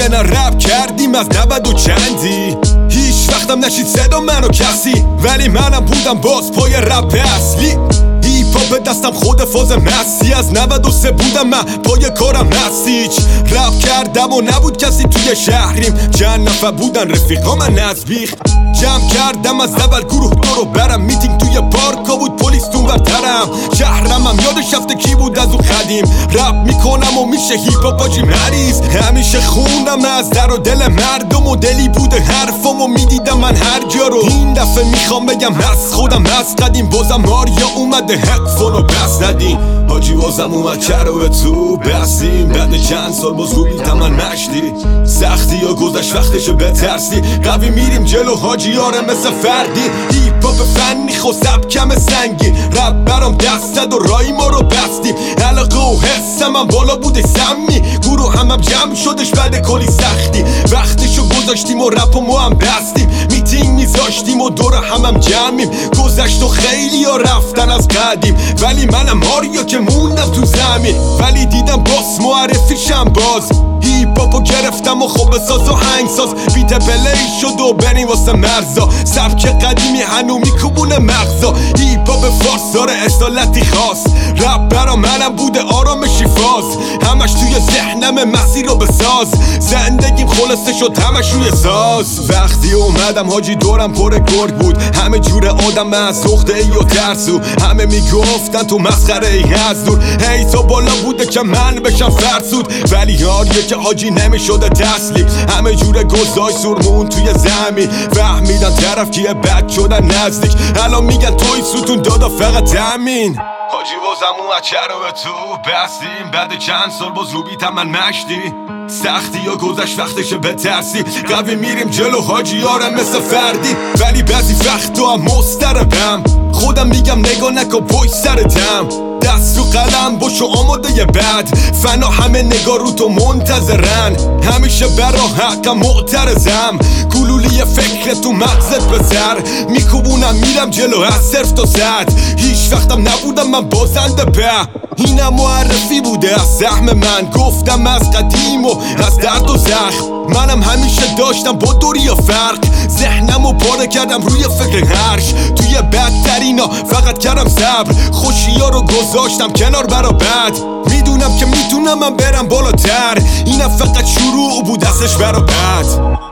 میگن رپ کردیم از 90 و چندی. هیچ وقتم نشید صدا منو کسی، ولی منم بودم باز پای رپ اصلی. هیپ هاپ دستم خود فاز مسی، از 93 بودم من پای کارم هستیچ. رپ کردم و نبود کسی توی شهریم، چند نفر بودن رفیقا من نزبیخ. جمع کردم از اول گروه دورو برم، میتینگ توی پارکا بود پلیس تون برترم. شهرمم یادش رفته کی بود از اون قدیم. رپ میکنم و میشه هیپ هاپ آجی مریض. همیشه خوندم از در و دل مردم و دلی بوده حرفم و میدیدم من هر جا رو. این دفعه میخوام بگم از خودم از قدیم، بازم ماریا اومده هدفونو بس ندیم. حاجی بازم اومد کرو تو بستیم، بعد چند سال باز رو بیتم من مشتی. سختی یا گذشت وقتشو بترسی، قوی میریم جلو حاجی آره مثل فردی. هیپ هاپ فنی خو سبکم سنگی، رپ برام دست زد و رای ما رو بستیم. علاقه و حسم هم بالا بوده سمی، گروه هم جمع شدش بعد کلی سختی. وقتشو گذاشتیم و رپ و ما هم بستیم، میتینگ میذاشتیم و دور هم جمعیم. گذشت و خیلی ها رفتن از قدیم، ولی منم ماریا که موندم تو زمین. ولی دیدم باس معرفیشم باز، هیپ هاپو گرفتم و خوب ساز و هنگساز. بیت پلی شد و بریم واسه مرزا، سبک قدیمی هنو میکوبونه مغزا. هیپ هاپ فارس داره اصالتی خاص، رپ برا منم بوده آرامشی فاز. همش توی ذهنم مسیر رو بساز، زندگیم خلاصه شد همش روی ساز. وقتی اومدم حاجی دورم پر گرگ بود، همه جور آدم از سخته ای و ترسو. همه میگفتن تو مسخره ای از دور، هیتا بالا بوده که من بشم فرسود. ولی یاریه که حاجی نمیشده تسلیم، همه جور گذای سرمون توی زمین. فهمیدن طرف کیه بد شدن نزدیک، الان میگن توی ستون دادا فقط تامین. حاجی بازم اومد چرا به تو بستیم، بعد چند سال باز رو بیتم من مشتی. سختی یا گذشت وقتشه بترسی، قوی میریم جلو حاجی آره مثل فردی. ولی بعضی وقتا هم مضطربم، خودم میگم نگاه نکن پای سرتم. دست و قلم باشو آماده یه بد، فنا همه نگاه رو تو منتظرن. همیشه برا حقم معترضم، گلولی فکر تو مغزت بزر. میکوبونم میرم جلو از صرف تا صد، هیچ وقتم نبودم من بازنده به. اینم معرفی بوده از سهم من، گفتم از قدیم و از درد و زخم. منم همیشه داشتم با دوریا فرق، ذهنمو پاره کردم روی فکر هرش. توی بدترینا فقط کردم صبر، خوشیا رو گذاشتم کنار برا بد. میدونم که میتونم من برم بالاتر، اینم فقط شروع بود دستش برا بد.